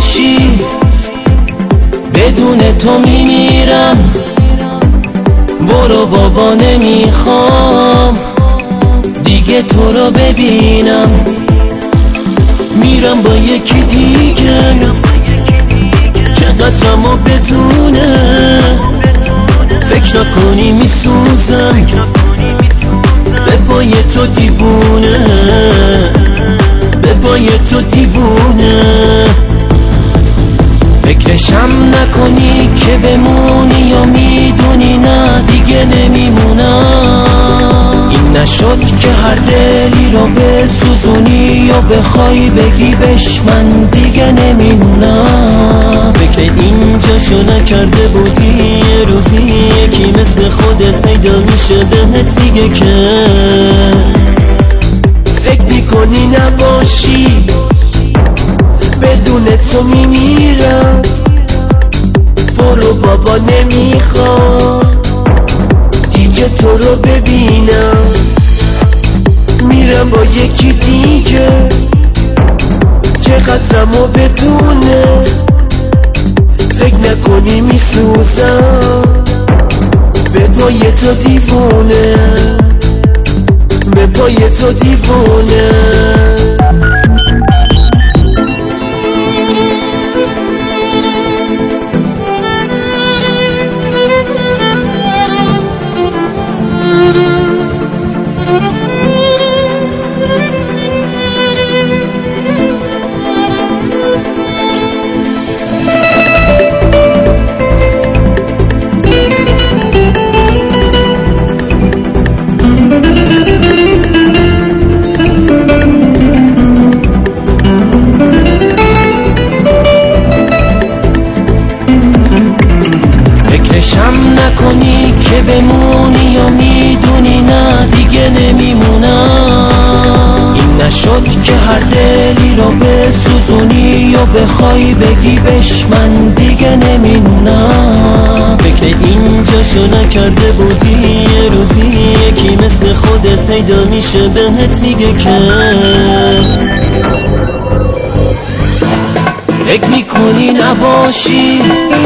نباشی بدون تو میمیرم. برو بابا نمیخوام دیگه تو رو ببینم. میرم با یکی دیگه که قدرمو بدونه. فکر نکنی میسوزم به پای تو دیوونه، به پای تو دیوونه. فکرشم نکنی که بمونی یا میدونی نه دیگه نمیمونم. این نشد که هر دلی رو بسوزونی یا بخوای بگی بش من دیگه نمیمونم. فکر اینجاشو نکرده بودی یه روزی یکی مثل خودت پیدا میشه بهت میگه که فکر میکنی نباشی بدون تو میمیرم. برو بابا نمیخوام دیگه تو رو ببینم. میرم با یکی دیگه که قدرمو بدونه. فکر نکنی میسوزم به پای تو دیوونه، به پای تو دیوونه. فکرشم نکنی که بمونی یا میدونی نه دیگه نمیمونم. این نشد که هر دلی رو بسوزونی یا بخوای بگی بش من دیگه نمیمونم. فکر اینجاشو نکرده بودی یه روزی یکی مثل خودت پیدا میشه بهت میگه که فکر میکنی نباشی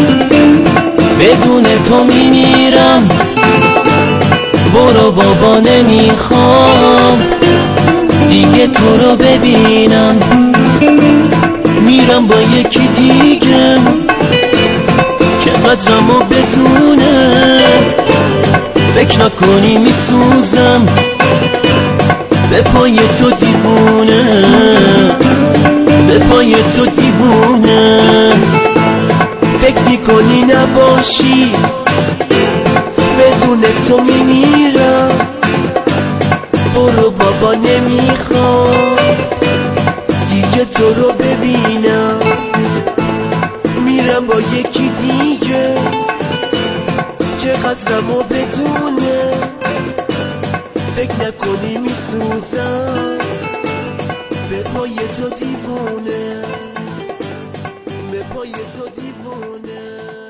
بدون تو میمیرم. برو بابا نمیخوام دیگه تو رو ببینم. میرم با یکی دیگه که قدرمو بدونه. فکر نکنی میسوزم به پای تو دیوونه، به پای تو دیوونه. فکر میکنی نباشی بدون تو میمیرم. برو بابا نمیخوام دیگه تو رو ببینم. میرم با یکی دیگه که قدرمو بدونه. فکر نکنی میسوزم به پای تو دیوونه، به پای تو دیوونه.